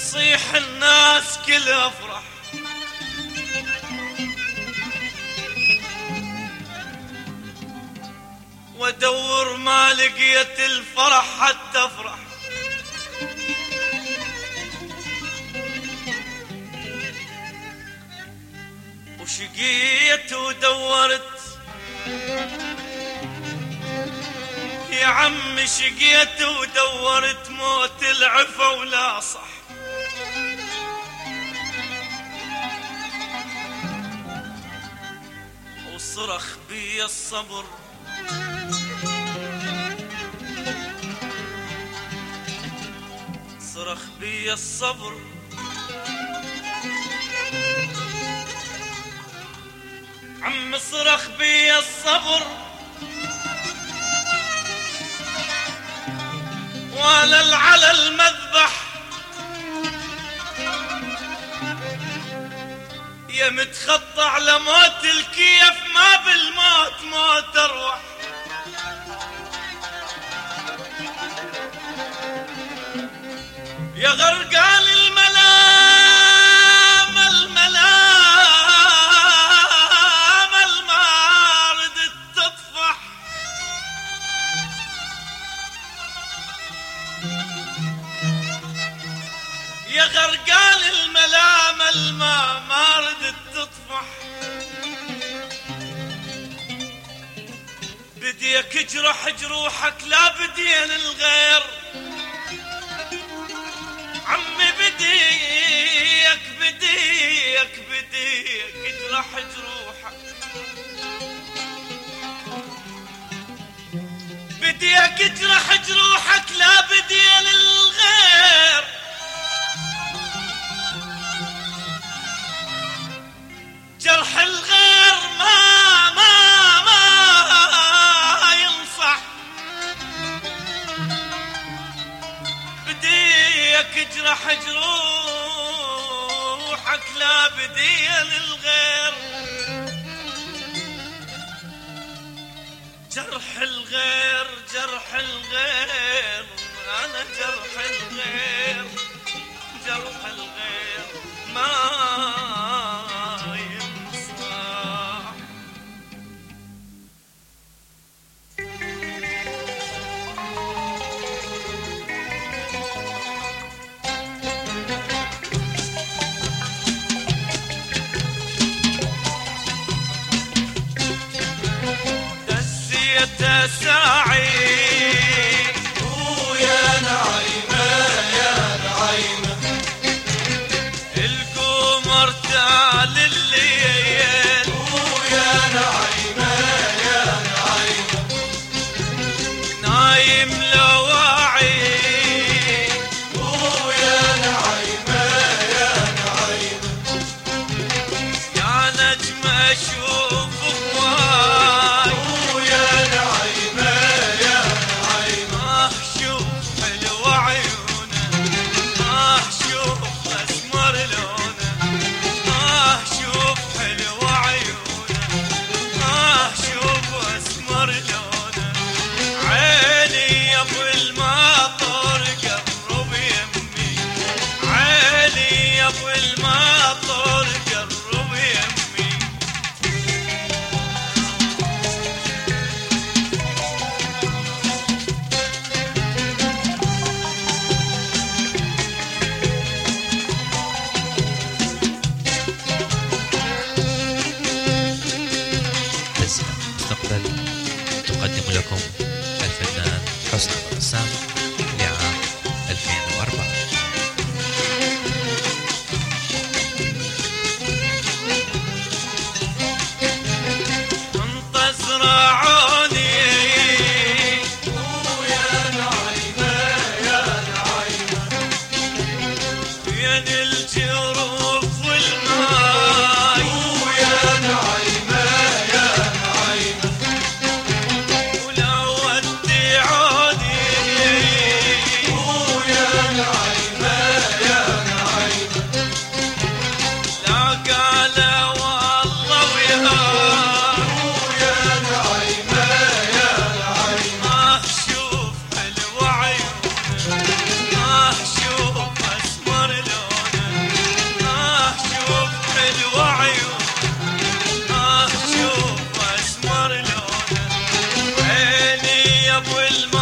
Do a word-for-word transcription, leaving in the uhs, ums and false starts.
تصيح الناس كلها افرح، وادور ما لقيت الفرح حتى افرح. وشقيت ودورت يا عم، شقيت ودورت موت العفا ولا صح. وصرخ بي الصبر صرخ بي الصبر عم، صرخ بي الصبر وانا على المذبح يا متخطى على موت الكيف، ما بالموت موت اروح. يا غرقان الملام الملام المارد تطفح، يا غرقان الملام الماء مارد تطفح. بديك اجرح جروحك لا بدين الغير، عمي بديك بديك بديك اجرح جروحك، بديك اجرح جروحك لا بدين الغير. جرح الغير ما ما ما ينصح، بديك اجرح جروحك لا بدين الغير. جرح الغير جرح الغير انا جرح الغير جرح الغير ما سعيد ويا نعيمة يا نعيمة، القمر تعال الليل ويا نعيمة يا نعيمة، نايم لواعي ويا نعيمة يا نعيمة، يا نجم اشوف هواي ويا نعيمة يا نعيمة، آه شوف حلو عيونه، آه شوف أسمر لونه، آه شوف حلو عيونه، آه شوف أسمر لونه. عيني يا أبو الماطر قرب يمي، عيني يا أبو الماطر قرب يمي. تسمع مستقبل تقدم لكم الفنان حسن بسام لعام ألفين وأربعة. انت زرعوني ويا نعيمة يا نعيمة، بين الجروف والماي، ويا نعيمة يا نعيمة، ولو ودعوني ويا ابو الم